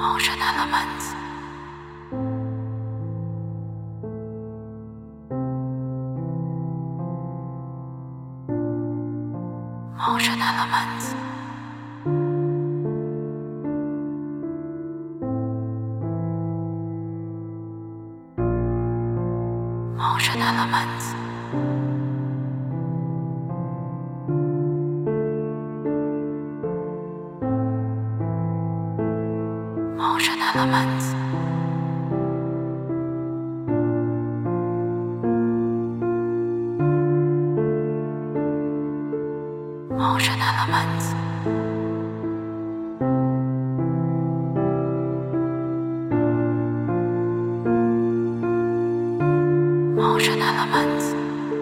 Ocean elements. Ocean elements. Ocean elements. Ocean elements. Ocean elements. Ocean elements.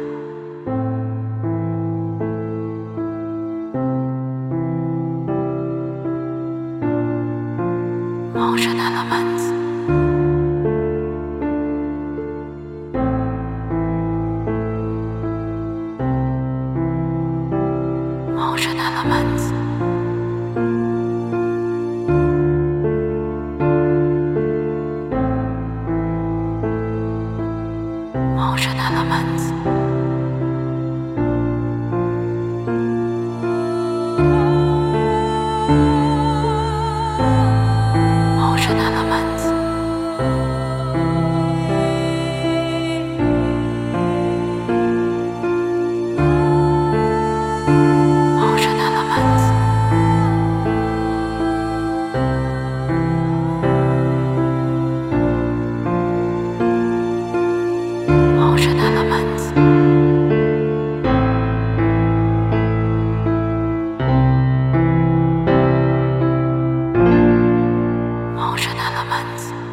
Ocean elements. Ocean elements. Ocean elements. Ocean elements. Ocean elements. Ocean elements. Ocean elements.